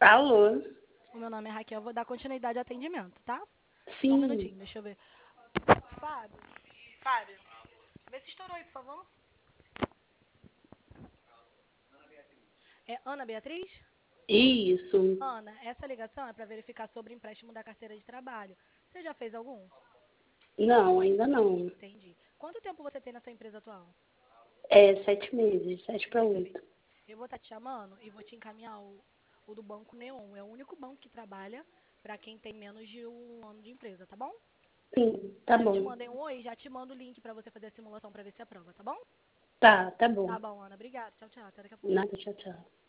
Alô? O meu nome é Raquel, vou dar continuidade ao atendimento, tá? Só um Sim, minutinho, deixa eu ver. Fábio, Fábio, vê se estourou aí, por favor. É Ana Beatriz? isso. Ana, essa ligação é para verificar sobre o empréstimo da carteira de trabalho. Você já fez algum? Não, ainda não. Entendi. Quanto tempo você tem na sua empresa atual? É 7 meses, 7 para 8. Perfeito. Eu vou estar te chamando e vou te encaminhar o do Banco Neon. É o único banco que trabalha para quem tem menos de um ano de empresa, tá bom? Sim, tá Aí eu te bom. mandei um oi, já te mando o link para você fazer a simulação para ver se aprova, tá bom? Tá bom. Tá bom, Ana. Obrigada. Tchau, tchau. Até daqui a pouco. Nada, tchau, tchau.